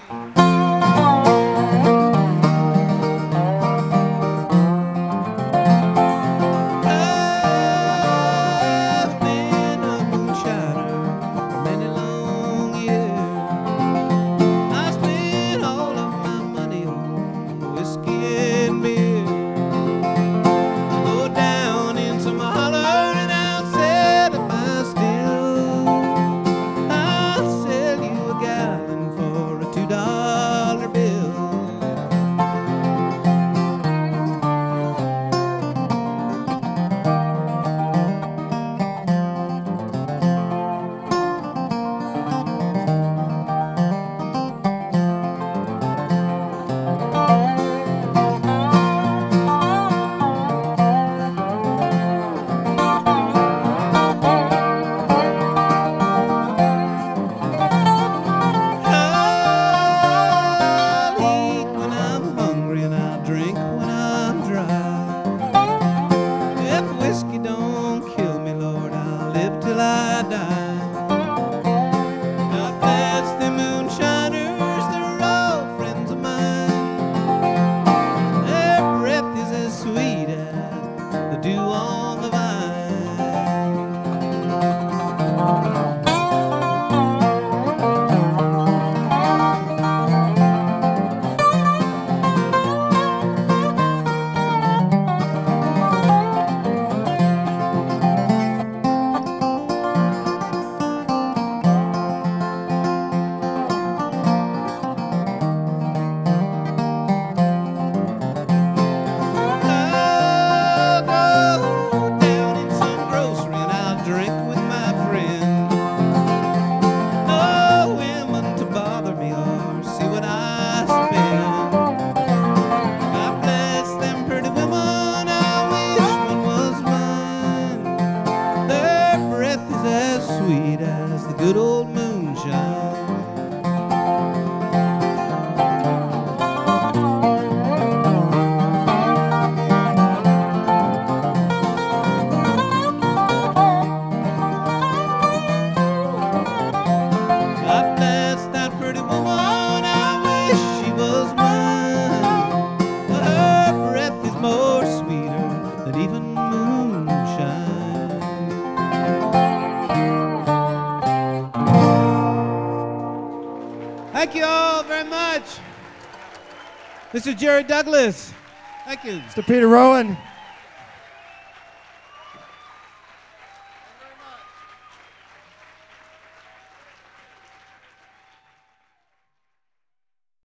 I've been a moonshiner for many long years. I spent all of my money on whiskey and beer. Go down in some holler and I'll sell it my still. I'll sell you a gallon for a $2 bill. I'll eat when I'm hungry and I'll drink when I'm dry. If whiskey don't kill me, Lord, I'll live till I die. God bless the moonshiners, they're all friends of mine. Their breath is as sweet as the dew on the vine. I'll go down in some grocery and I'll drink with my friend. No women to bother me or see what I spend. God bless them pretty women, I wish one was mine. Their breath is as sweet as the good old moonshine. God bless that pretty woman, I wish she was mine. But her breath is more sweeter than even moonshine. Thank you all very much. Mr. Jerry Douglas. Thank you. Mr. Peter Rowan.